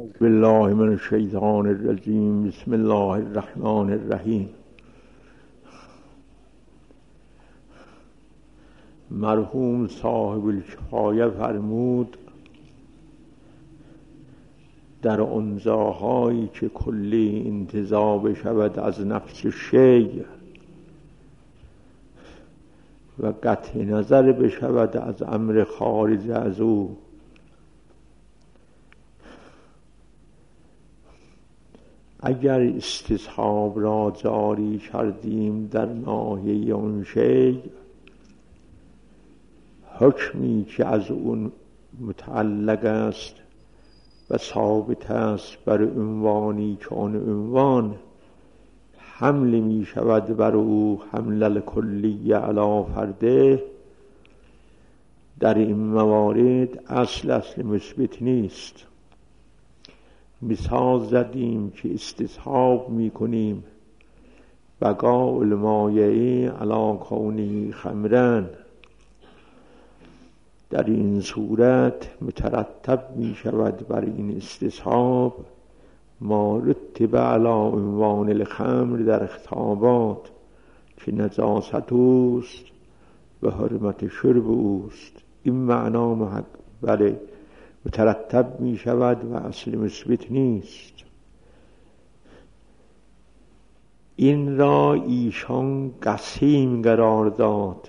بالله من الشیطان الرجیم. بسم الله الرحمن الرحیم. مرحوم صاحب الکفایه فرمود در انزاهایی که کلی انتزاع بشود از نفس شیء و قطع نظر بشود از امر خارج از او، اگر استصحاب را جاری کردیم در ناحیه آن شیء، حکمی که از اون متعلق است و ثابت است بر عنوانی که آن عنوان حمل می شود بر او حمل الکلی علی فرده، در این موارد اصل مثبت نیست. مثال زدیم که استصحاب می کنیم بقاء المایع علی کونه خمرا، در این صورت مترتب می شود بر این استصحاب ما رتب علی عنوان الخمر در خطابات که نجاست اوست و حرمت شرب اوست. این معنا بله مترتب می شود و اصل مثبت نیست. این را ایشان قسیم قرار داد،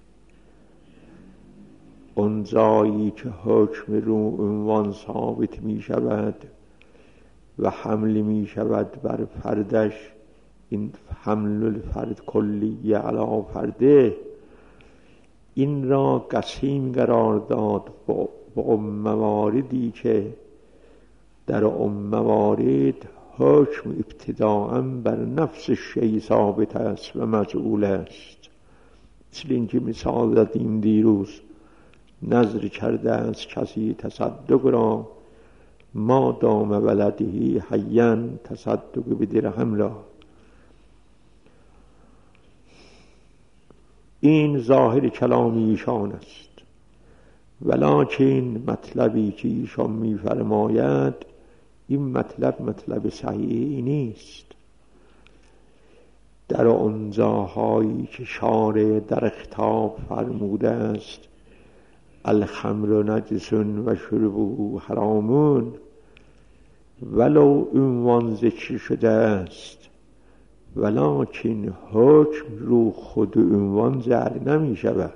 اون جایی که حکم رو عنوان ثابت می شود و حمل می شود بر فردش، این حمل الفرد کلی علی فرده، این را قسیم قرار داد با مواردی که در موارد حکم ابتداءً بر نفس شیء ثابت است و مجعول است. مثل اینکه مثال زدیم دیروز، نذر کرده است کسی تصدق را ما دام ولده حیاً تصدق بدرهم را. این ظاهر کلام ایشان است، ولکن مطلبی که ایشان می فرماید این مطلب صحیحی نیست. در آنجاهایی که شارع در خطاب فرموده است الخمر نجس و شربه حرام، ولو عنوان ذکر شده است ولکن حکم رو خود عنوان جعل نمی شود.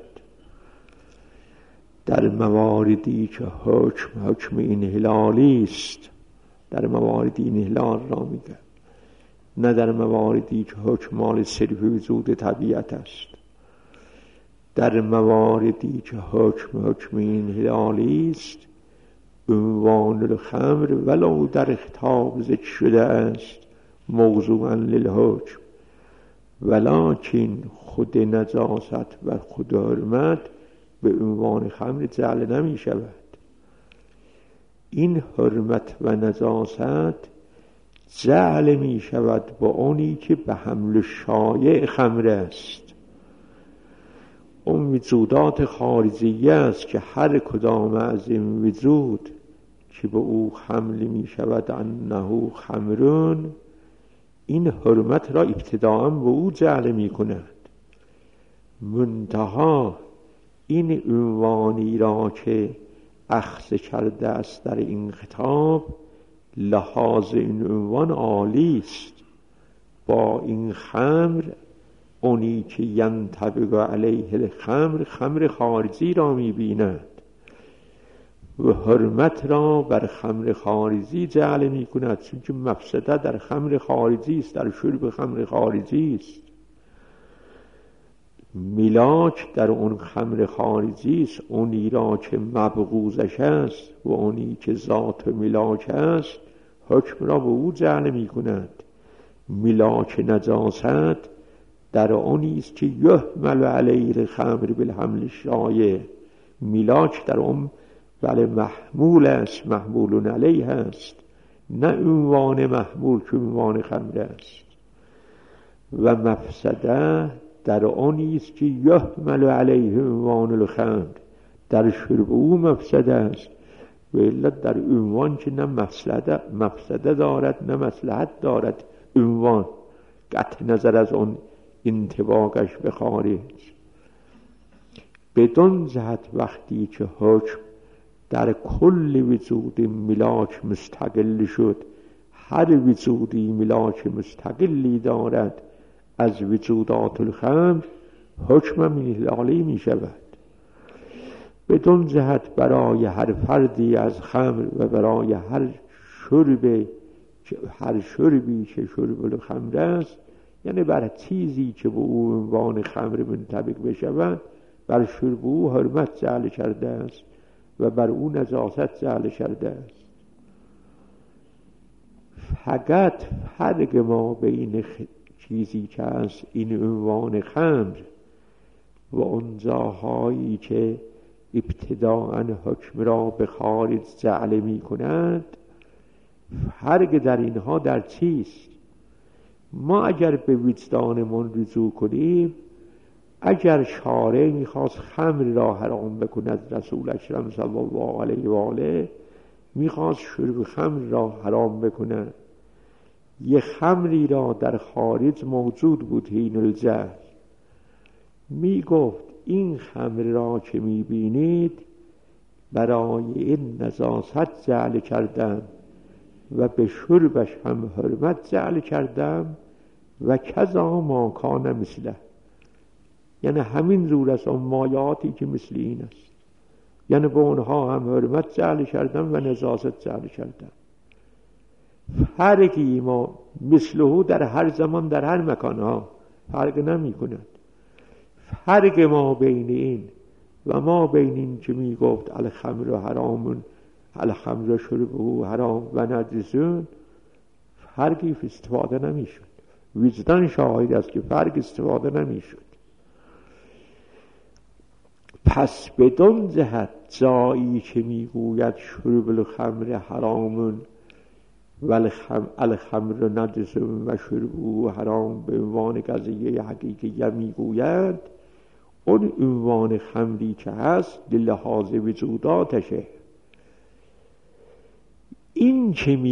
در مواردی که حکم انحلالی است، در مواردی انحلال را میگه، نه در مواردی که حکم مال صرف وجود طبیعت است. در مواردی که حکم انحلالی است، عنوان الخمر ولو در خطاب ذکر شده است موضوعاً للحکم، ولکن خود نجاست و خود حرمت به عنوان خمر جعل نمی شود. این حرمت و نجاست جعل می شود با اونی که به حمل شایع خمر است. اون وجودات خارجیه است که هر کدام از این وجود که به او حمل می شود انه خمرون، این حرمت را ابتداءً به او جعل می کند. منتها این عنوانی را که اخذ کرده است در این خطاب، لحاظ این عنوان عالی است. با این خمر اونی که ینطبق علیه الخمر خمر خارجی را می بیند و حرمت را بر خمر خارجی جعل می کند، چون که مفسده در خمر خارجی است، در شرب خمر خارجی است. ملاک در اون خمر خارجی است، اونی را که مبغوزش است و اونی که ذات ملاک است حکم را به او جعل می کند. ملاک نجاست در اونی است که یحمل علیه الخمر بالحمل الشایع، ملاک در اون بله محمول است، محمول علیه است، نه عنوان محمول که عنوان خمر است. و مفسده در آنی است که یحمل علیه عنوان الخمر، در شرب او مفسده است و الا در عنوان که نه مفسده دارد نه مصلحت دارد، عنوان قطع نظر از اون انطباقش به خارج. بدون جهت وقتی که حکم در کل وجود ملاک مستقل شد، هر وجودی ملاک مستقلی دارد از وجودات الخمر، حکم انحلالی می شود. بدون جهت برای هر فردی از خمر و برای هر شربی که شرب الخمر است، یعنی بر چیزی که به او عنوان خمر منطبق بشود، بر شرب او حرمت جعل کرده است و بر او نجاست جعل کرده است. فقط فرق ما بین چیزی که از این عنوان خمر و اون جاهایی که ابتداءً حکم را به خارج جعل می کند، فرق در اینها در چیست؟ ما اگر به وجدانمون رجوع کنیم، اگر شارع میخواست خمر را حرام بکند، رسول اکرم صلی الله علیه و آله میخواست شرب خمر را حرام بکند، یه خمری را در خارج موجود بود حین الجهل، میگفت این خمر را که میبینید برای این نجاست جعل کردم و به شربش هم حرمت جعل کردم و کذا ما کان مثله، یعنی همین زور از اون مایاتی که مثل این است، یعنی به اونها هم حرمت جعل کردم و نجاست جعل کردم. فرقی ما مثله در هر زمان در هر مکان ها فرق نمی کند. فرق ما بین این و ما بین این که می گفت الخمر حرامون الخمر شربه حرام و نجسون، فرقی استفاده نمی شد. وجدان شاهد است که فرق استفاده نمی شد. پس بدون جهت جایی که می گوید شرب الخمر حرامون و الخمر نجسون و شربه حرام به عنوان قضیه حقیقیه می گوید، اون عنوان خمری که هست لحاظ وجوداتشه. این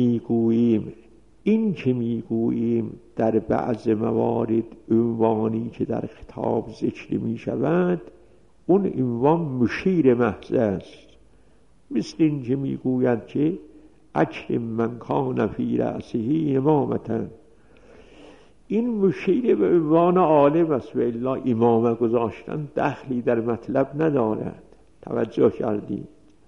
که میگوییم در بعض موارد عنوانی که در خطاب ذکر می شود، اون عنوان مشیر محض است. مثل این که میگوید که اکرم من کان فی رأسه امامة، این مشیر به عنوان عالم است و الا امامه گذاشتن دخلی در مطلب ندارد. توجه کردید؟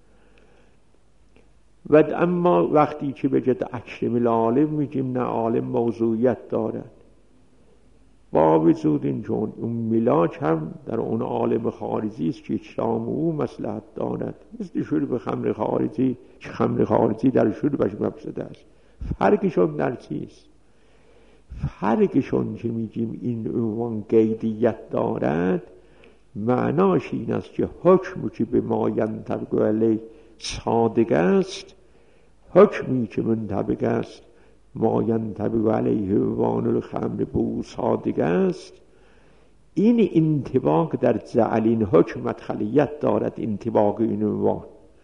و اما وقتی که به جد اکرم العالم میگیم نه، عالم موضوعیت دارد، با وجود این چون اون ملاک هم در اون عالم خارجی است که اکرام او مصلحت دارد، مثل شرب خمر خارجی که خمر خارجی در شربش مفسده است. فرقشون در چیست؟ فرقشون که میگیم این عنوان قیدیت دارد، معناش این است که حکم که به ما ینطبق علیه صادق است، حکمی که منطبق است ما ینطبق علیه عنوان الخمر بو صادق است. این انطباق در جعل این حکم مدخلیت دارد، انطباق این عنوان.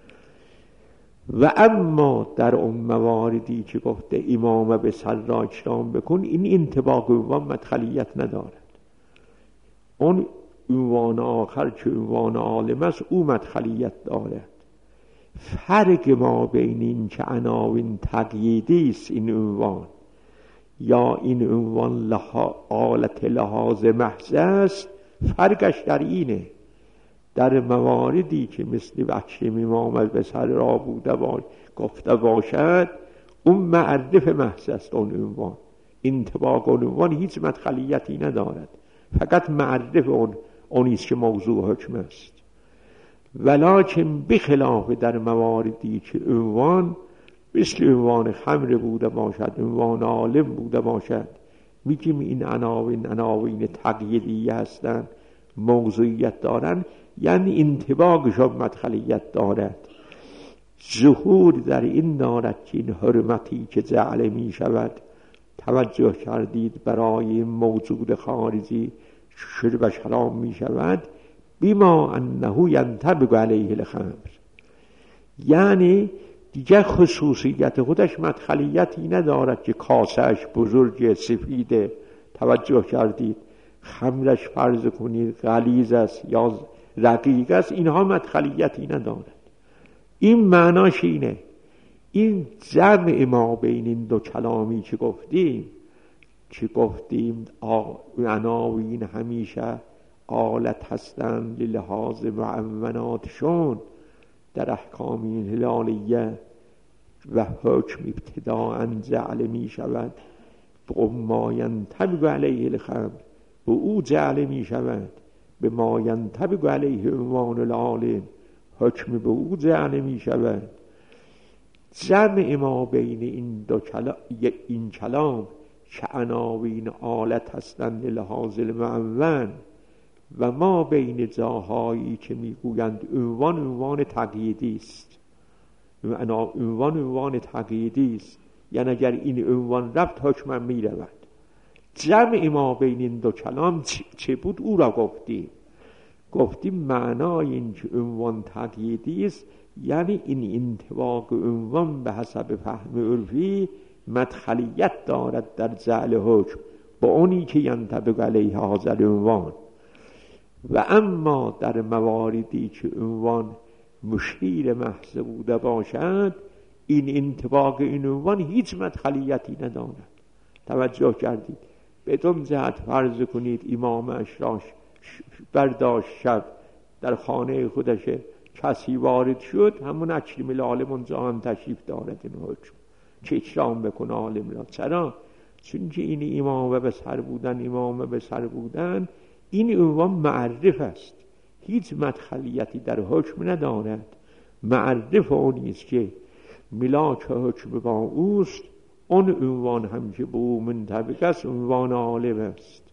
و اما در اون مواردی که گفته امامه به سر را اکرام بکن، این انطباق عنوان مدخلیت ندارد. اون عنوان آخر که عنوان عالم است او مدخلیت دارد. فرق ما بین این که عناوین تقییدی است این عنوان یا این عنوان آلت لحاظ محض است، فرقش در اینه. در مواردی که مثل اکرم امام به سر را بوده گفته باشد، اون معرف محض است. اون عنوان انطباق اون عنوان هیچ مدخلیتی ندارد، فقط معرف اونیست که موضوع حکم است. ولکن بخلاف در مواردی که عنوان مثل عنوان خمر بوده باشد، عنوان عالم بوده باشد، میگیم این عناوین تقییدی هستند، موضوعیت دارن، یعنی انطباقشون مدخلیت دارد. ظهور در این دارد که این حرمتی که جعل می شود، توجه کردید، برای موجود خارجی شربش حرام می شود، بما انه ینطبق علیه الخمر، یعنی دیگه خصوصیت خودش مدخلیتی ندارد که کاسهش بزرگ سفیده، توجه کردید، خمرش فرض کنید غلیظ است یا رقیق است، اینها مدخلیتی ندارد. این معناش اینه. این جمع ما بین این دو کلامی که گفتیم عناوین همیشه آلت هستند للحاظ معوناتشون در احکام این هلالیه و حکم ابتداء جعل می شود به ما ینطبق علیه الخمر، و او جعل می شود به ما ینطبق علیه عنوان العالم، حکم به او جعل می شود. جمع ما بین این کلام که عناوین آلت هستند للحاظ المعون و ما بین جاهایی که میگویند عنوان تقییدی است، عنوان تقییدی است، یعنی اگر این عنوان رفت حکم می رود. جمع ما بین این دو کلام چه بود؟ او را گفتیم معنای این که عنوان تقییدی است یعنی این انطباق عنوان به حسب فهم عرفی مدخلیت دارد در جعل حکم با اونی که ینطبق علیه هذا العنوان. و اما در مواردی که عنوان مشیر محض بوده باشد، این انطباق این عنوان هیچ مدخلیتی ندارد. توجه کردید؟ بدون جهت فرض کنید امام اشراش برداشت شب در خانه خودش کسی وارد شد، همون اکرم العالم اونجا هم تشریف دارد این حکم که اکرام بکنه عالم را. چرا؟ چون که این امام به سر بودن این عنوان معرف است، هیچ مدخلیتی در حکم ندارد. معرف اونی است که ملاک حکم با اوست، اون عنوان هم که به او منطبق است عنوان عالم است.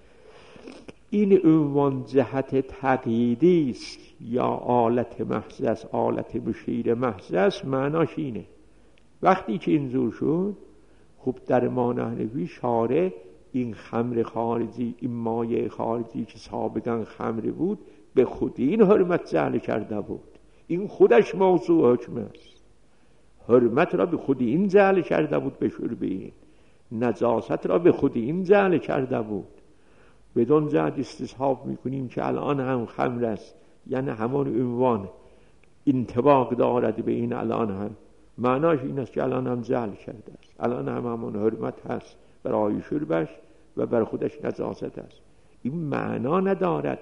این عنوان جهت تقییدی است یا آلت محض است، آلت مشیر محض است. معناش اینه وقتی که اینجور شد، خب در ما نحنفی شارع این خمر خارجی، این مایه خارجی که سابقا خمر بود به خودی این حرمت جعل کرده بود. این خودش موضوع حکم است. حرمت را به خودی این جعل کرده بود به شرب این، نجاست را به خودی این جعل کرده بود. بدون جهت استصحاب میکنیم که الان هم خمر است، یعنی همان عنوان انطباق دارد به این الان هم. معناش این است که الان هم جعل کرده است، الان هم همان حرمت هست برای شربش و بر خودش نجاست است. این معنا ندارد.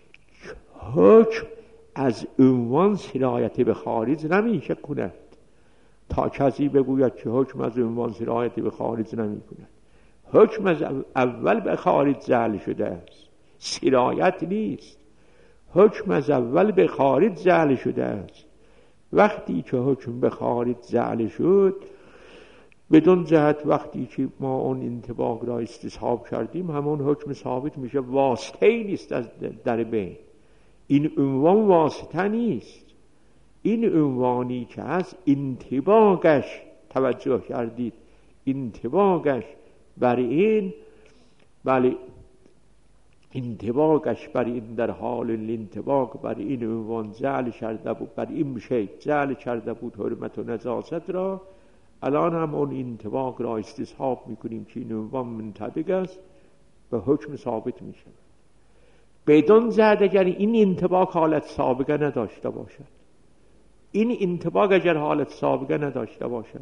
حکم از عنوان سرایت به خارج نمیشه کند تا کسی بگوید که حکم از عنوان سرایت به خارج نمی کند. حکم از اول به خارج جعل شده است، سرایت نیست. حکم از اول به خارج جعل شده است. وقتی که حکم به خارج جعل شد، بدون جهت وقتی که ما اون انطباق را استصحاب کردیم همون حکم ثابت میشه. واسطه ای نیست از در بین. این عنوان واسطه نیست. این عنوانی که از انطباقش، توجه کردید، انطباقش بر این، بله انطباقش بر این در حال الانطباق بر این عنوان جعل کرده بود، بر این شیء جعل کرده بود حرمت و نجاست را. الان هم اون انطباق را استصحاب میکنیم که این عنوان منطبق است و حکم ثابت میشه. بدون جهت اگر این انطباق حالت سابقه نداشته باشد، این انطباق اگر حالت سابقه نداشته باشد،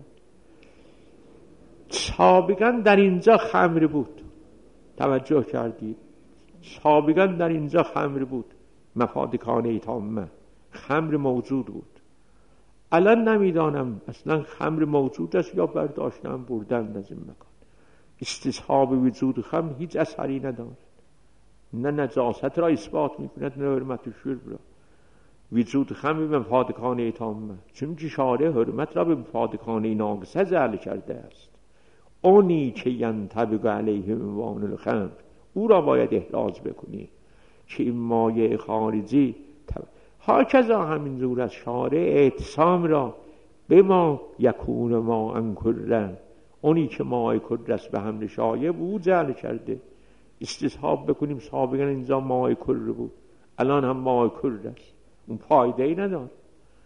سابقا در اینجا خمر بود، توجه کردید، سابقا در اینجا خمر بود، مفاد کانه تامه خمر موجود بود. الان نمیدانم اصلا خمر موجود است یا برداشتن بردن از این مکان. استصحاب وجود خمر هیچ اثری ندارد، نه نجاست را اثبات میکند نه حرمت شرب را. وجود خمر به مفاد کانه تامه، چون که شارع حرمت را به مفاد کانه ناقصه جعل کرده است. اونی که ینطبق علیه عنوان الخمر، او را باید احراز بکنی که این مایه خارجی هاکذا همین زور از شارع اعتصام را به ما یکون ما انکرن، اونی که مای کر است به حمل شایب او جعل کرده. استصحاب بکنیم سابقا اینجا مای کر بود، الان هم مای کر است، اون فایده ای نداره.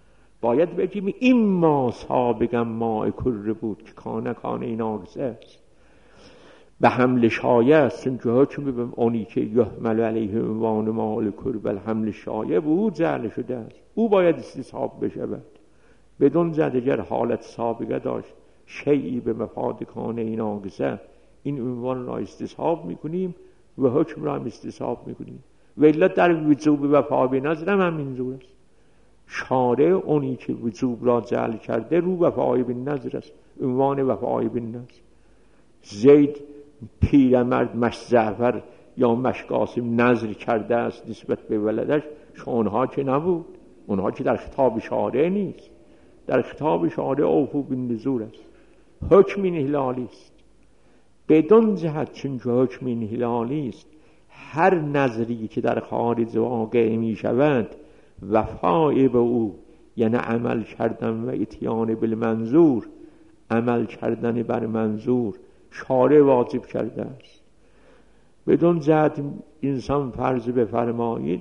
باید بگیم این ما سابقا ماء کره بود که کانه این آگزه است، به حمل شایع است، چون حکم به اونی که یحمل علیه عنوان ماء کره بل حمل شایع بود جعل شده است، او باید استصحاب بشود. بدون زدگر حالت سابقه داشت شیعی به مفاد کانه این آگزه، این عنوان را استصحاب میکنیم و حکم را هم استصحاب میکنیم. و الا در وجوب وفا به نظر هم اینجور است. شارع اونی که وجوب را جعل کرده رو وفای به نظر است، عنوان وفای به نظر. زید پیرمرد مش جعفر یا مش قاسم نظر کرده است نسبت به ولدش، اونها که نبود، اونها که در خطاب شارع نیست. در خطاب شارع اوفو بالنذور است، حکم این هلالی است. بدون جهت چون حکم این هلالی است، هر نظری که در خارج واقع می شود وفای به او، یعنی عمل کردن و اتیان بالمنظور، عمل کردن بر منظور شارع واجب کرده است. بدون جهت انسان فرض بفرمایید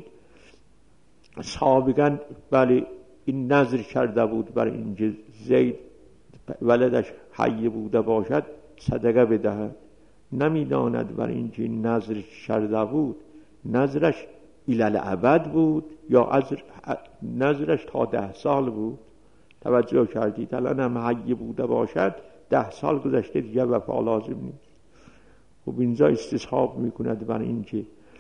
سابقا بله این نظر کرده بود بر اینکه زید ولدش حی بوده باشد صدقه بدهد، نمیداند بر اینکه این نظر کرده بود نظرش الالعبد بود یا نظرش تا 10 سال بود. توجه کردید؟ الان هم حی بوده باشد 10 سال گذشته دیگه وفا لازم نیست. خب اینجا استصحاب میکند بر اینکه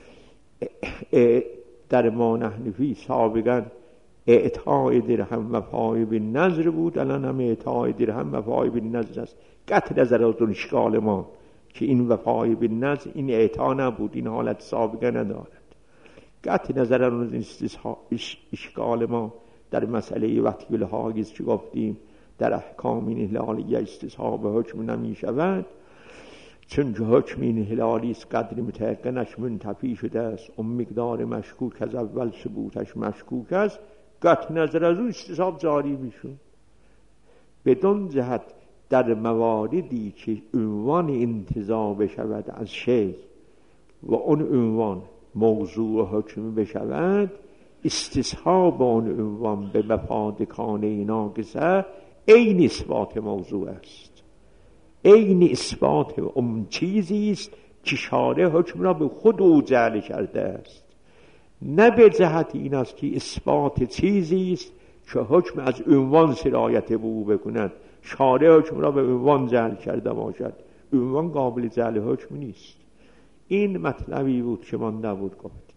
در ما نحنفی سابقا اعطای درهم وفای به نظر بود، الان هم اعطای درهم وفای به نظر است. قطع نظر از اون اشکال ما که این وفای به نظر این اعطا نبود، این حالت سابقه ندارد. قطع نظر از اشکال ما در مسئله وقتی الحاگز که گفتیم در احکام این هلالیه استصحاب حکم نمی شود، چون حکم این هلالی است قدر متعقنش منتفی شده است، اون مقدار مشکوک از اول ثبوتش مشکوک است، قطع نظر از اون استصحاب جاری میشون. بدون جهت در مواردی که عنوان انتزاع بشود از شیء و اون عنوان موضوع حکم بشود، استصحاب اون عنوان به مفاد کانه ناقصه عین اثبات موضوع است، عین اثبات اون چیزی است که شارع حکم را به خود او جعل کرده است. نه به جهت این است که اثبات چیزی است که حکم از عنوان سرایت به او بکند، شارع حکم را به عنوان جعل کرده باشد، عنوان قابل جعل حکم نیست. این مطلبی بود که مانده بود گفت.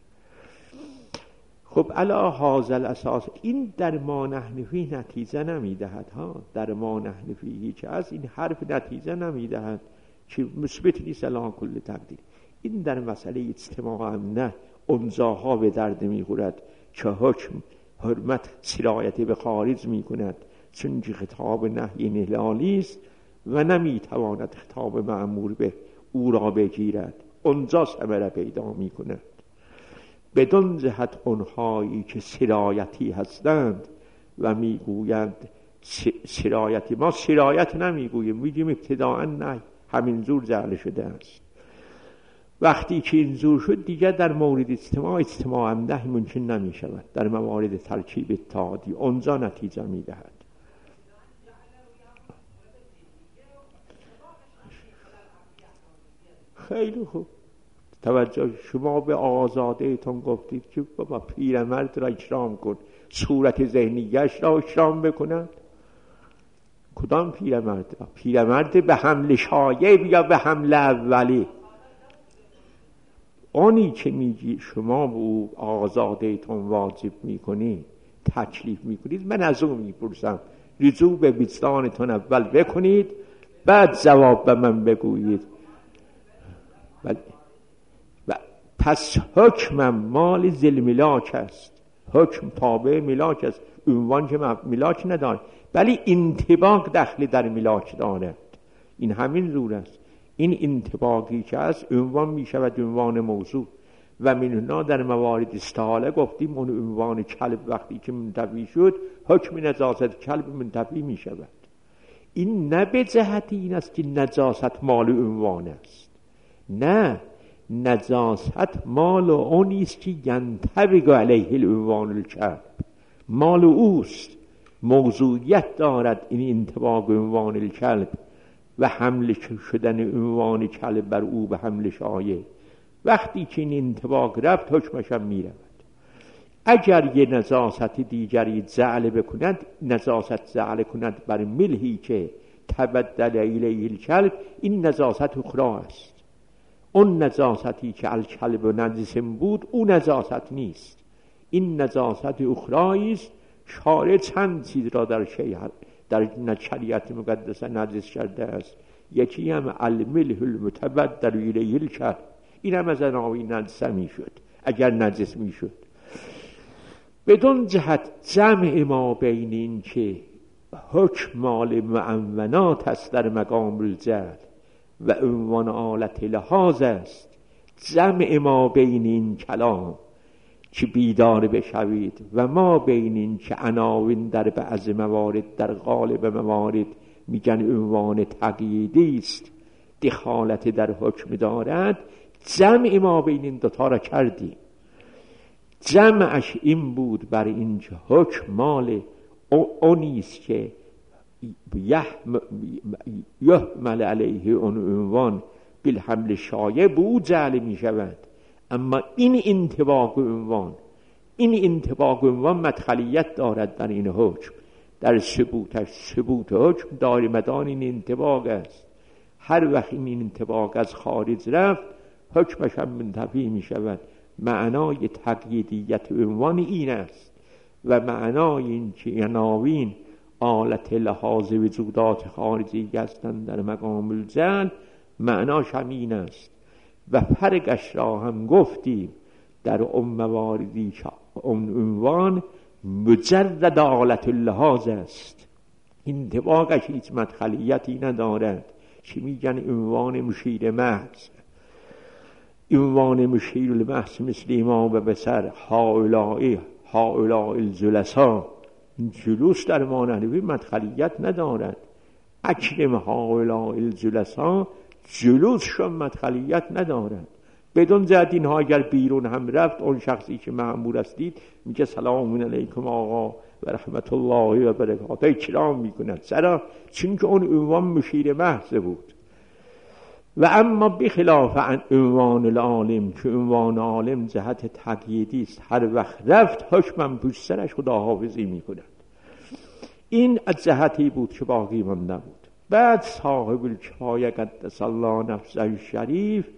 خب علی هذا الاساس این در ما نحنفی نتیجه نمیدهد ها، در ما نحنفی که از این حرف نتیجه نمیدهد که مثبت نیست علی کل تقدیر. این در مسئله اجتماع هم نه، اونجاها به درد میخورد که حکم حرمت سرایت به خارج میکند، چون خطاب نهی هلالی است و نمیتواند خطاب مأمور به او را بگیرد، اونجا ثمره پیدا میکند. بدون جهت اونهایی که سرایتی هستند و میگویند سرایتی، ما سرایت نمیگوییم، میگیم ابتداء نه، همین زور جعل شده است. وقتی که این زور شد دیگر در مورد اجتماع هم ده ممکن نمی شود، در موارد ترکیب اتحادی اونجا نتیجه می دهد. خیلی خوب، توجه شما به آزاده تون گفتید که بابا پیرمرد را اکرام کن، صورت ذهنیش را اکرام بکند. کدام پیرمرد را؟ پیرمرد به حمل شایع یا به حمل اولی؟ آنی که میگی شما به او آزاده تون واجب میکنید، تکلیف میکنید، من از اون میپرسم رجوع به وجدانتون اول بکنید بعد جواب به من بگویید. پس حکم مال ذل ملاک است، حکم تابع ملاک است، عنوان که ملاک ندارد ولی انطباق دخل در ملاک دارد. این همین زور است. این انطباقی که است عنوان می شود عنوان موضوع و مننا در موارد استحاله گفتیم اون عنوان کلب وقتی که منتفی شد حکم نجاست کلب منتفی می شود. این نه به جهت این است که نجاست مال عنوان است، نه، نجاست مال اونی است که ینطبق علیه العنوان الکلب، مال اوست. موضوعیت دارد این انطباق عنوان الکلب و حمل شدن عنوان کلب بر او به حمل شایع. وقتی که این انطباق رفت حکمش هم می رود. اگر یه نجاست دیگری زعل بکند، نجاست زعل کند بر ملحی که تبدل الیه الکلب، این نجاست اخرى است. اون نجاستی که الکلب و نجس بود او نجاست نیست، این نجاست اخرى است. شارع چند چیز را در شریعت مقدسه نجس کرده است. یکی هم الملح المتبدل الیه الکلب، این هم از عناوین نجس می شد اگر نجس می شد. بدون جهت جمع ما بین این که حکم مال معنونات است در مقام الجهل و عنوان آلت لحاظ است، جمع ما بین این کلام که بیدار بشوید و ما بین این که عناوین در بعض موارد در غالب موارد میگن عنوان تقییدی است، دخالت در حکم دارد، جمع ما بین این دوتا را کردیم. جمعش این بود بر این که حکم مال اونیست که یحمل علیه اون عنوان بالحمل شایع بود جعل می شود. اما این انطباق عنوان مدخلیت دارد در این حکم، در ثبوت حکم دار مدان این انطباق است. هر وقت این انطباق از خارج رفت حکمش هم منتفی می شود. معنای تقییدیت عنوان این است و معنای این که عناوین آلت لحاظ وجودات خارجی هستند در مقام الجهل معناش هم این است. و فرقش را هم گفتیم در مواردی که اون عنوان مجرد آلت لحاظ است، انطباقش هیچ مدخلیتی ندارد که میگن عنوان مشیر محض. عنوان مشیر المحض مثل امام و بسر هؤلاء الجلسا، جلوس در معنوی مدخلیت ندارد. اکرم هؤلاء الجلسا، جلوسشون مدخلیت ندارد. بدون جهت اینها اگر بیرون هم رفت اون شخصی که مأمور استید میگه سلام علیکم آقا و رحمت الله و برکاته، کرام میکند. چرا؟ چون که اون عنوان مشیر محض بود. و اما بخلاف عنوان العالم که عنوان عالم جهت تقییدی است، هر وقت رفت حکمم پشت سرش خداحافظی میکند. این از جهتی بود که باقی مانده بود. بعد صاحب الکفایه قدس الله نفسه الشریف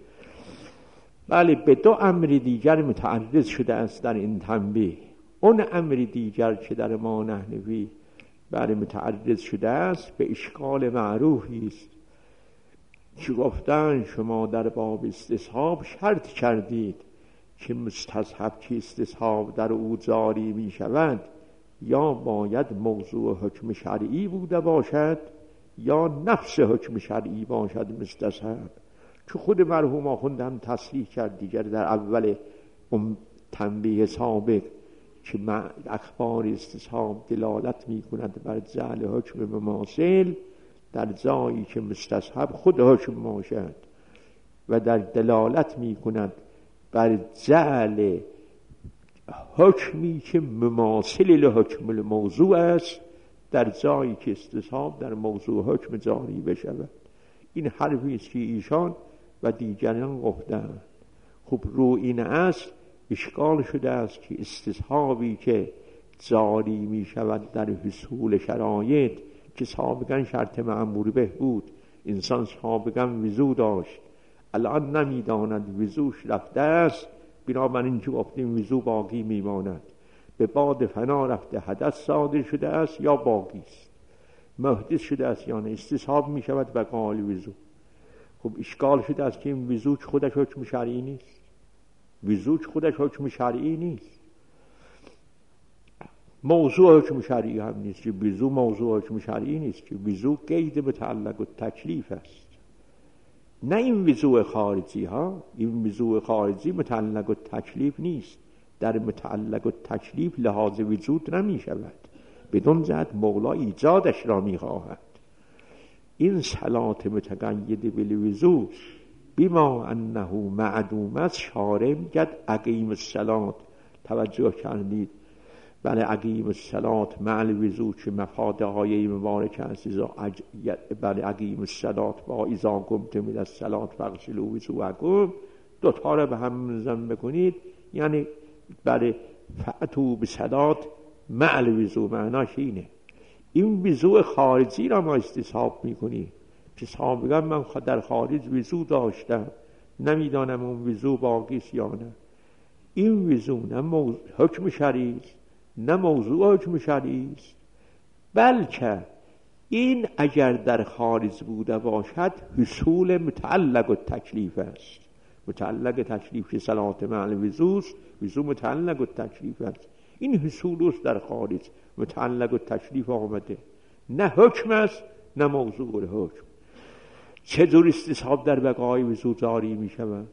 بله به دو امر دیگر متعرض شده است در این تنبیه. اون امر دیگر که در ما نحنوی بله متعرض شده است به اشکال معروفی است که گفتن شما در باب استصحاب شرط کردید که مستصحب که استصحاب در او جاری می شود یا باید موضوع حکم شرعی بوده باشد یا نفس حکم شرعی باشد مستصحب، که خود مرحوم آخوند هم تصریح کرد دیگر در اول تنبیه سابق که اخبار استصحاب دلالت می کند بر جعل حکم مماثل در جایی که مستصحب خود حکم باشد و در دلالت می کند بر جعل حکمی که مماثل لحکم الموضوع است در جایی که استصحاب در موضوع حکم جاری بشود. این حرفی است که ایشان و دیگران گفتند. خب رو این اصل اشکال شده است که استصحابی که جاری می شود در حصول شرایط که سابقا شرط مأمور به بود، انسان سابقا وضو داشت الان نمیداند وضوش رفته است، بنابراین که گفتیم وضو باقی میماند. به باد فنا رفته حدث صادر شده است یا باقی است، محدث شده است یا نه، استصحاب می شود بقال وضو. خب اشکال شده است که این وضو خودش حکم شرعی نیست، وضو خودش حکم شرعی نیست، موضوع حکم شرعی هم نیست که وضو موضوع حکم شرعی نیست که وضو قید متعلق و تکلیف است، نه این وضوء خارجی ها. این وضوء خارجی متعلق و تکلیف نیست، در متعلق و تکلیف لحاظ وجود نمی شود، بدون جهت مولا ایجادش را می خواهد. این صلات متقید بالوضوء بما انه معدوم است، شارع میگد اقیم الصلات. توجه کردید بله عقیم الصلات مع الوضو که مفاد آیه مبارک است. بله عقیم الصلات با اذا قمتم الی الصلاه فاغسلوا وجوهکم، دوتا رو به هم منظم بکنید، یعنی بله فأتوا بالصلات مع الوضو، معناش اینه. این وضو خارجی را ما استصحاب میکنیم که سابقا من در خارج وضو داشتم، نمیدانم اون وضو باقی است یا نه. این وضو نه حکم شرعی است نه موضوع حکم شرعی است، بلکه این اگر در خارج بوده باشد حصول متعلق و تکلیف است. متعلق تکلیف صلات مع الوضو است، وضو متعلق و تکلیف است. این حصول است در خارج، متعلق و تکلیف آمده، نه حکم است نه موضوع حکم. چطور استصحاب در بقای وضو جاری می شود؟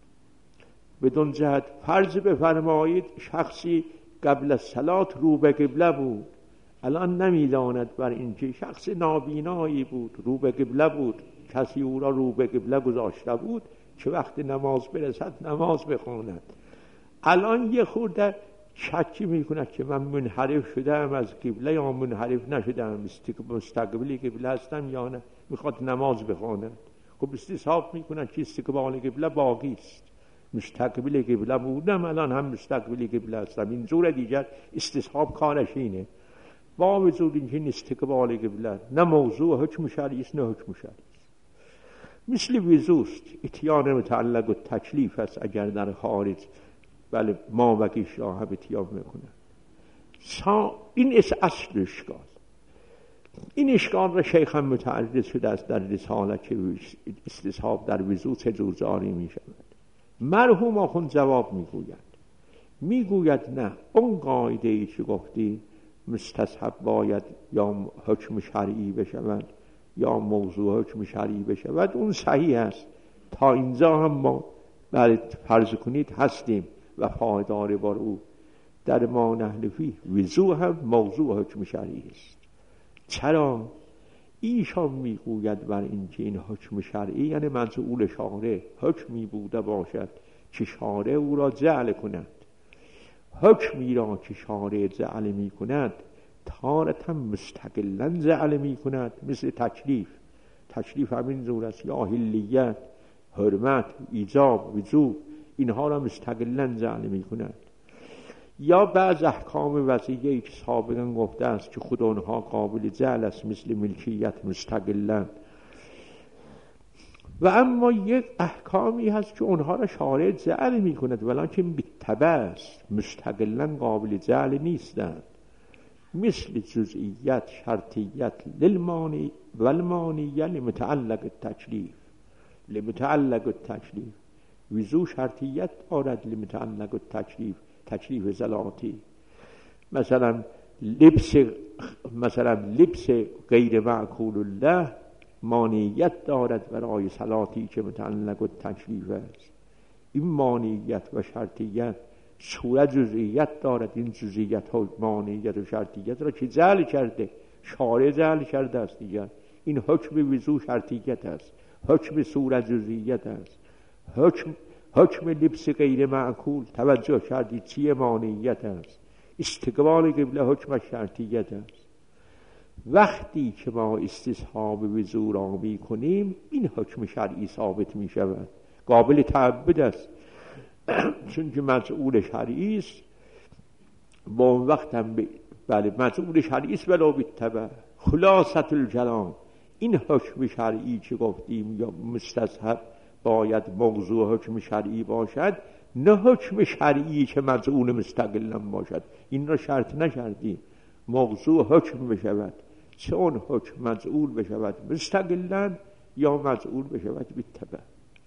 بدون جهت فرض بفرمایید شخصی قبل الصلات رو به قبله بود، الان نمیداند بر اینکه شخص نابینایی بود، رو به قبله بود، کسی او را رو به قبله گذاشته بود که وقت نماز برسد نماز بخواند. الان یه خورده شکی میکند که من منحرف شدم از قبله یا منحرف نشدم، مستقبل قبله هستم یا نه، میخواد نماز بخواند. خب استصحاب میکند که استقبال قبله باقی است، مستقبل قبله بودم الان هم مستقبل قبله هستم. این جور دیگر استصحاب کارش اینه، با وجود اینکه استقبال قبله نه موضوع حکم شرعی است نه حکم شرعی است. مثل وضوست، اتیان متعلق و تکلیف است اگر در خارج بله ما وقیش را هم اتیان میکنن. این اصل اشکال. این اشکال را شیخ هم متعرض شده است در رساله که استصحاب در وضو چجور جاری می شود. مرحوم آخوند جواب میگوید نه، اون قاعده ای که گفتی مستصحب باید یا حکم شرعی بشود یا موضوع حکم شرعی بشود، اون صحیح است. تا اینجا هم ما بله فرض کنید هستیم و پایدار بر او. در ما نحن فیه وضو هم موضوع حکم شرعی است. چرا؟ ایشان میگوید بر اینکه این حکم شرعی یعنی منظور شارع حکمی بوده باشد که شارع او را جعل کند. حکمی را که شارع جعل می کند تارتا مستقلا جعل می کند، مثل تکلیف همین زور است، یا حلیت، حرمت، ایجاب، وجوب، اینها را مستقلا جعل می کند. یا بعض احکام وضعیه‌ای که سابقا گفته است که خود آنها قابل جعل است، مثل ملکیت مستقلا. و اما یک احکامی هست که اونها را شارع جعل می کند ولکن بالطبع است، مستقلا قابل جعل نیستند، مثل جزئیت، شرطیت للمانی والمانیه لمتعلق التکلیف. وضو شرطیت دارد لمتعلق التکلیف، تکلیف ذاتی. مثلا لبس غیر معقول الله مانیت دارد برای صلاتی که متعلق التکلیف است. این مانیت و شرطیت صورت جزئیت دارد. این جزئیت ها مانیت و شرطیت را که جعل کرده، شارع جعل کرده است دیگر. این حکم وضو شرطیت است، حکم صورت جزئیت است، حکم لبس غیر معقول توجه کردید چیه؟ مانیت است. استقبال قبله حکم شرطیت است. وقتی که ما استصحاب وضو را می کنیم این حکم شرعی ثابت می شود، قابل تعبد است، چون که مسئول شرعی است. با اون وقت هم بله مسئول شرعی است ولو بالتبع. خلاصة الکلام، این حکم شرعی که گفتیم یا مستصحب باید موضوع حکم شرعی باشد، نه حکم شرعی که مسئول مستقلا باشد. این را شرط نکردیم موضوع حکم بشود، چون حکم مسئول بشود مستقلا یا مسئول بشود بالتبع.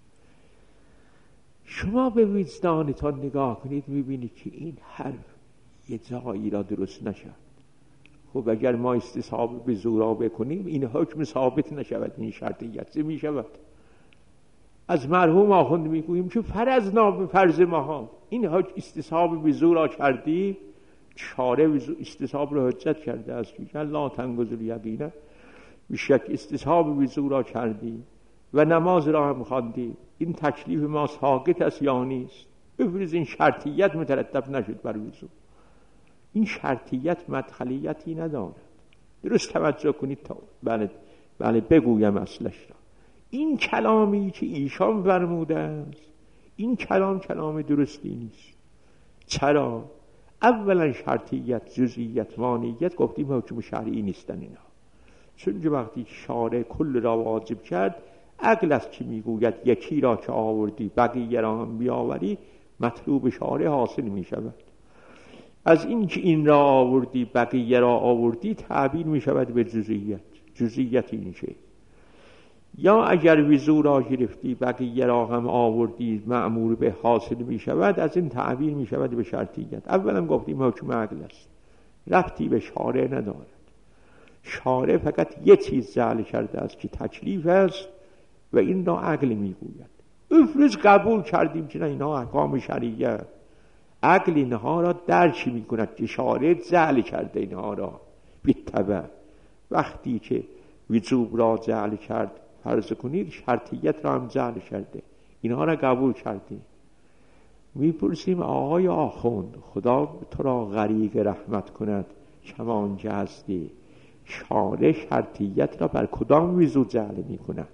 شما به وجدانتان نگاه کنید میبینید که این حرف یه جایی را درست نشد. خب اگر ما استصحاب به زورا بکنیم این حکم ثابت نشود، این شرطیت می شود. از مرحوم آخوند میگوییم که فرض ما این حکم استصحاب به زورا کردی، شارع استصحاب را حجت کرده است که لا تنقض الیقین، بیشک استصحاب به زورا کردی و نماز را هم خواندی، این تکلیف ما ساقط است یا نیست؟ بفرض این شرطیت مترتب نشد بر وضو، این شرطیت مدخلیتی ندارد. درست توجه کنید تا بله بگویم اصلش را. این کلامی که ایشان فرموده است، این کلام درستی نیست. چرا؟ اولا شرطیت، جزئیت، مانعیت گفتیم حکم شرعی نیستن اینا. چون وقتی شارع کل را واجب کرد، عقل است که میگوید یکی را که آوردی بقیه را هم بیاوری، مطلوب شارع حاصل می شود. از این که این را آوردی بقیه را آوردی تعبیر می شود به جزئیت این شی. یا اگر وضو را گرفتی بقیه را هم آوردی مأمور به حاصل می شود، از این تعبیر می شود به شرطیت. اولا گفتیم حکم عقل است، ربطی به شارع ندارد. شارع فقط یه چیز جعل کرده است که تکلیف است و این را عقل می گوید. افرض قبول کردیم که نه اینا احکام شرعیه، عقل اینها را درک می کند که شارع جعل کرده اینها را. بالطبع وقتی که وجوب را جعل کرد، فرض کنید شرطیت را هم جعل کرده، اینها را قبول کردیم. میپرسیم آقای آخوند، خدا تو را غریق رحمت کند، کمان که هستی، شارع شرطیت را بر کدام وضو جعل می کند؟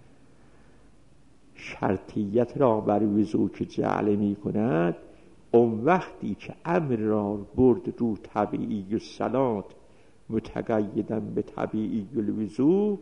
شرطیت را بر وضو که جعل می کند، اون وقتی که امر را برد رو طبیعی الصلات متقیدن به طبیعی الوضو،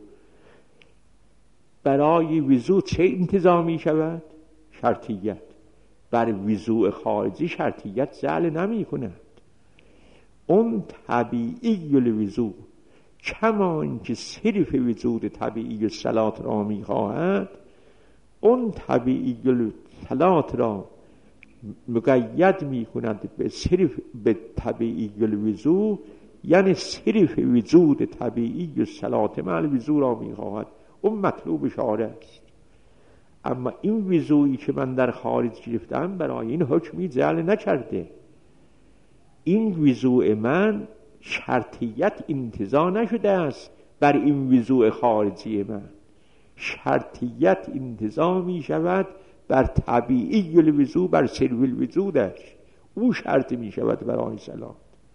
برای وضو چه انتظامی شود؟ شرطیت. بر وضو خارجی شرطیت جعل نمی کند. اون طبیعی الوضو کما اینکه صرف وجود طبیعی الصلات را می خواهد، اون طبیعی الصلات را مقید می کند به صرف به طبیعی الوضو، یعنی صرف وجود طبیعی الصلات مع الوضو را می خواهد. اون مطلوب شارع است. اما این وضویی که من در خارج گرفتم برای این حکمی جعل نکرده. این وضوع من شرطیت انتزاع نشده است بر این وضوع خارجی من. شرطیت انتزاع می شود بر طبیعی الوضوع، بر صرف الوجودش. او شرط می شود برای صلات.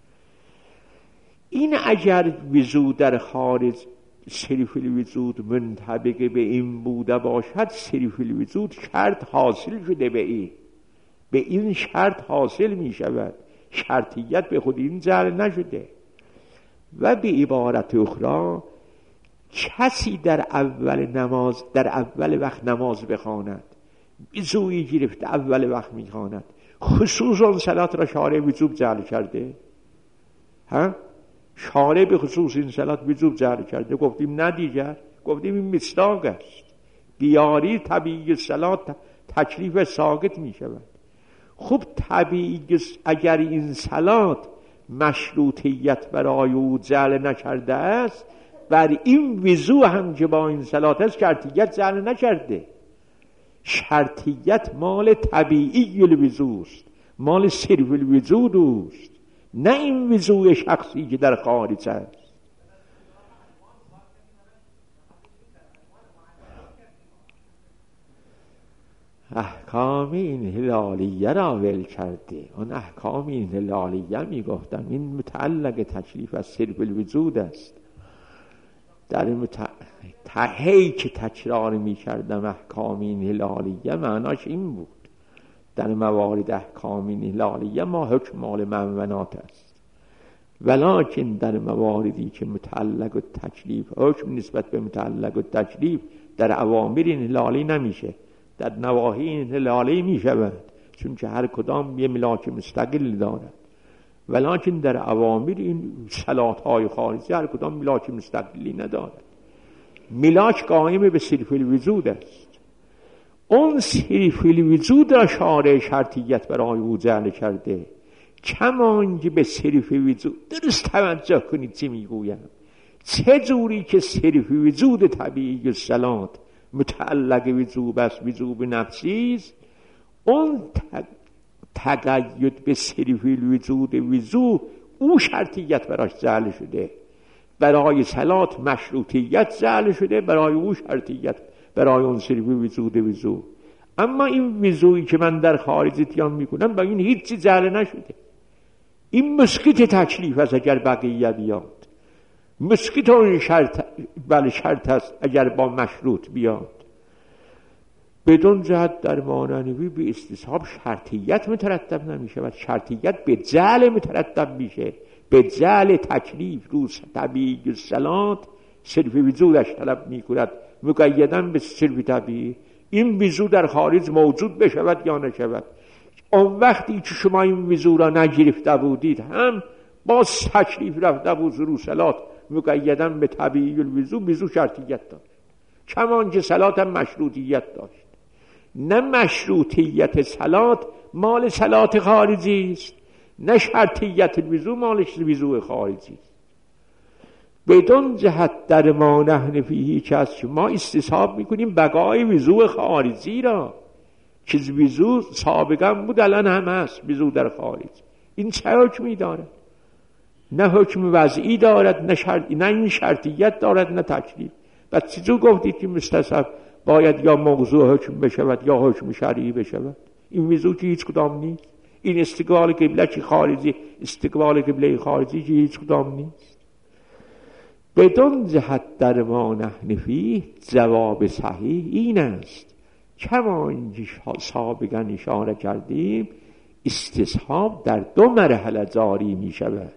این اگر وضوع در خارج صرف الوجود منطبق به این بوده باشد، صرف الوجود شرط حاصل شده به این شرط حاصل می شود. شرطیت به خود این جعل نشده. و به عبارت اخرى، کسی در اول وقت نماز بخواند، وضوئی گرفت اول وقت میخواند، خصوصا صلات را شارع وجوب جعل کرده؟ شارع به خصوص این صلات وجوب جعل کرده؟ گفتیم نه دیگر، گفتیم این مصداق است. بیاری طبیعی صلات تکلیف ساقط می شود. خب طبیعی اگر این صلات مشروطیت برای او جعل نکرده است، بر این وضو هم که با این صلات است شرطیت جعل نکرده. شرطیت مال طبیعی الوضو است، مال صرف الوجود است، نه این وضوع شخصی که در خارج است. احکام این هلالیه را ول کرده. اون احکام این هلالیه می گفتم این متعلق تکلیف از صرف الوجود است. در تهی که تکرار می کردم احکام این هلالیه، معناش این بود در موارد احکام این هلالیه ما حکم مال منونات است، ولکن در مواردی که متعلق تکلیف حکم نسبت به متعلق تکلیف در اوامر این هلالی نمیشه، در نواهی این هلالی می شود، چون که هر کدام یه ملاک مستقل دارد. ولکن در اوامر این صلات‌های خارجی هر کدام ملاک مستقلی ندارد. ملاک قائم به صرف الوجود است. اون صرف الوجود را شارع شرطیت برای او جعل کرده، کمان که به صرف وجود. درست توجه کنید چی میگویم. چه جوری که صرف وجود طبیعی الصلات متعلق وجوب است، وجوب نفسی است، اون تقید به صرف الوجود وضو او شرطیت براش جعل شده. برای صلات مشروطیت جعل شده، برای او شرطیت، برای اون صرف وجود وضو. اما این وضویی که من در خارج اتیان میکنم با این هیچی جعل نشده. این مسکت تکلیف است اگر بقیه بیاد. مسکت اون شرط است اگر با مشروط بیاد. بدون جهت در ماننوی به استصحاب شرطیت مترتب نمیشه و شرطیت به جعل مترتب میشه، به جعل تکلیف رو طبیعی صلات صرف وجودش طلب میکند مقیداً به صرف طبیعی. این وضو در خارج موجود بشود یا نشود، اون وقتی که شما این وضو را نگرفته بودید هم باز تکلیف رفته بود رو صلات مقیداً به طبیعی الوضو، وضو شرطیت داشت، کمان که صلات هم مشروطیت داشت. نه مشروطیت صلات مال صلات خارجی است، نه شرطیت الوضو مال وضو خارجی است. بدون جهت در ما نحن فیه که از ما استصحاب میکنیم بقای وضو خارجی را که وضو سابقا بود الان هم هست. وضو در خارج این چه حکمی دارد؟ نه حکم وضعی دارد، نه این شرطیت دارد، نه تکلیف. و چجور گفتید که مستصحب باید یا موضوع حکم بشود یا حکم شرعی بشود؟ این وضو که هیچ کدام نیست. این استقبال قبله که خارجی، استقبال قبله خارجی که هیچ کدام نیست. بدون جهت در ما نحن فیه جواب صحیح این است کما اینکه سابقا اشاره کردیم استصحاب در دو مرحله جاری می شود.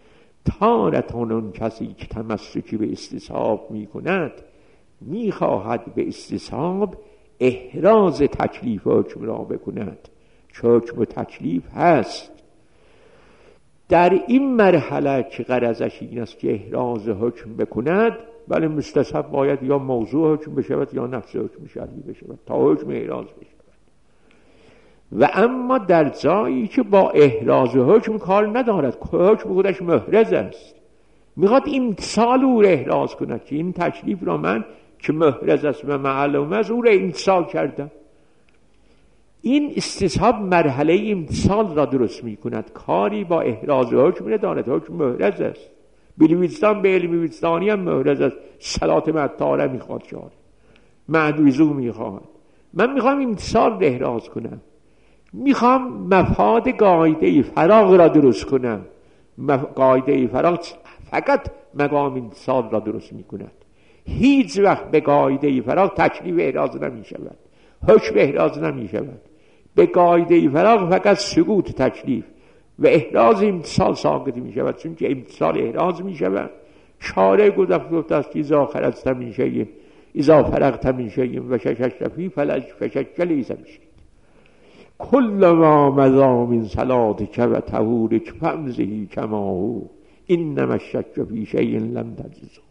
تارتان اون کسی که تمسکی به استصحاب می کند می خواهد به استصحاب احراز تکلیف حکم را بکند که حکم و تکلیف هست. در این مرحله که غرضش این است که احراز حکم بکند، ولی مستصحب باید یا موضوع حکم بشود یا نفس حکم شرعی بشود تا حکم احراز بشود. و اما در جایی که با احراز حکم کار ندارد، حکم خودش محرز است، میخواد امتصال او را احراز کند که این تکلیف را من که محرز است و معلوم است او را امتصال کردم. این استصحاب مرحله امتصال را درست می کند، کاری با احراز حکم ندارد. حکم محرز است، بلویستان به علم وجدانی هم محرز است. صلات مطاره میخواد شاره معدویزو میخواد. من میخوام امتصال را احراز کنم، میخوام مفاد قاعده فراغ را درست کنم. قاعده فراغ فقط مقام امتصال را درست می کند. هیچ وقت به قاعده فراغ تکلیف احراز نمی شود، حکم احراز نمی شود. به قاعده فراغ فقط سقوط تکلیف و احراز امتصال ساقط می شود، چون که امتصال احراز می شود. شارع گفته است که اذا خرجت من شیء اذا فرغت من شیء و شششت فیه فشک لیس بشیء کل ما مضی من صلاتک و طهورک فامضه کما هو انما الشک فی شیء لم تجزه.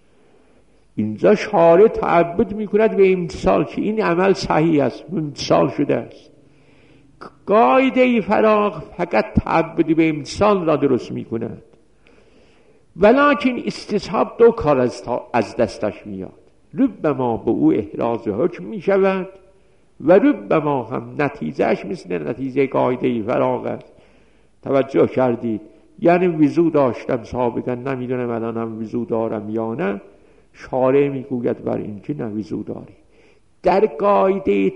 اینجا شارع تعبد میکند به امتصال که این عمل صحیح است، امتصال شده است. قاعده فراغ فقط تعبد به امتصال را درست میکند، ولکن استصحاب دو کار از دستش میاد. ربما به او احراز حکم میشود و ربما هم نتیجهش مثل نتیجه قاعده فراغ است. توجه کردید؟ یعنی وضو داشتم سابقا، نمیدونم الانم وضو دارم یا نه، شارع میگوید بر این که نه وضو داری. در قاعده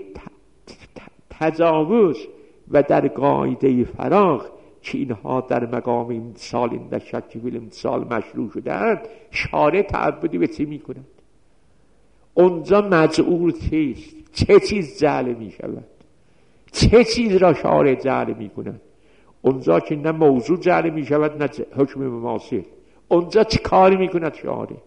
تجاوز و در قاعده فراغ که اینها در مقام امتصال این در شک فی الامتصال مشروع شده‌اند، شارع تعبدی به چی میکند؟ اونجا مجعول چیست؟ چه چیز جعل می شود؟ چه چیز را شارع جعل می کند؟ اونجا که نه موضوع جعل می شود نه حکم مماثل. اونجا چه کاری می کند شارع؟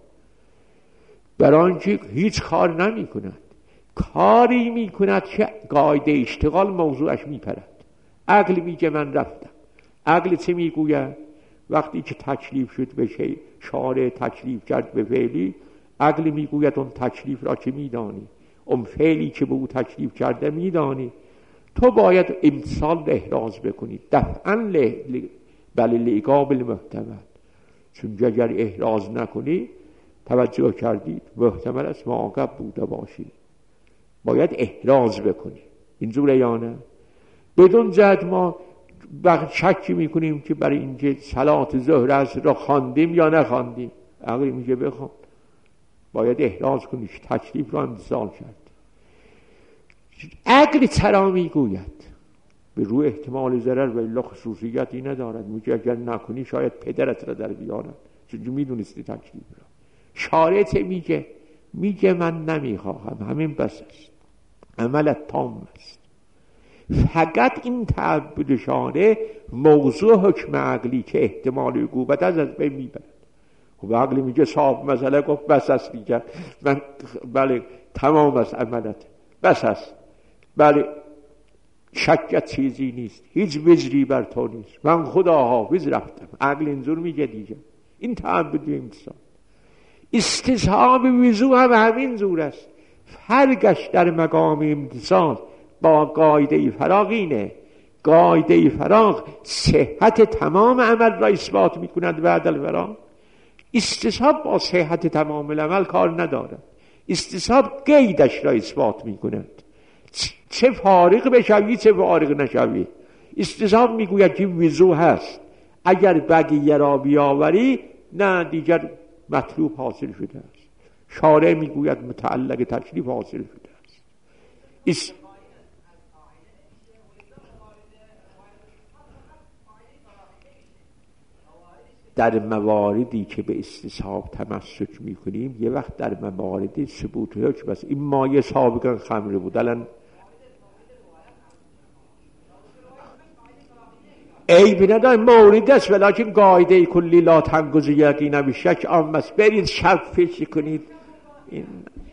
برای آنکه هیچ کار نمی کند، کاری می کند که قاعده اشتغال موضوعش می پرد. عقل می که من رفتم. عقل چه می گوید؟ وقتی که تکلیف شد به شیء، شارع تکلیف کرد به فعلی، عقل می گوید اون تکلیف را که می دانی، اون فعلی که به او تکلیف کرده می دانی، تو باید امتصال احراز بکنی دفعاً بله لعقاب المحتمل. چون اگر احراز نکنی، توجه کردید، محتمل است معاقب بوده باشی، باید احراز بکنی. اینجوره یا نه؟ بدون جهت ما شک میکنیم که برای اینکه صلات ظهر عصر را خواندیم یا نخواندیم. عقل میگه بخوان، باید احراز کنی، تکلیف را امتصال کرد. عقل چرا میگوید؟ به روی احتمال ضرر و الا خصوصیتی ندارد. میگه اگر نکنی شاید پدرت را در بیارن، چون میدونستی تکلیف را. شارط میگه من نمیخواهم، همین بس است، عملت تام است. فقط این تعبد شارع موضوع حکم عقلی که احتمال عقوبت از بین میبرد. خب عقلی میگه صاحب مسئله گفت بس است دیگر، من بله تمام است عملت، بس است، بله شکت چیزی نیست، هیچ وزری بر تو نیست، من خدا حافظ رفتم. عقل اینجور میگه دیگه. این تعبد انسان. استصحاب وضوء هم همین زور است. فرقش در مقام امتثال با قاعده فراغ اینه. قاعده فراغ صحت تمام عمل را اثبات میکند بعد الفراغ. استصحاب با صحت تمام العمل کار ندارد. استصحاب قیدش را اثبات میکند، چه فارغ بشوی چه فارغ نشوی. استصحاب میگوید که وضوء هست، اگر بقیه را بیاوری نه دیگر مطلوب حاصل شده است. شارع میگوید متعلق تکلیف حاصل شده است. در مواردی که به استصحاب تمسک میکنیم یه وقت در موارد ثبوت حکم است. این مایه سابقا خمر بود، الان عیب نداره، مورد است، ولیکن قاعده کلی لا تنقض یقینا بشک عام است. برید شب فکر کنید. این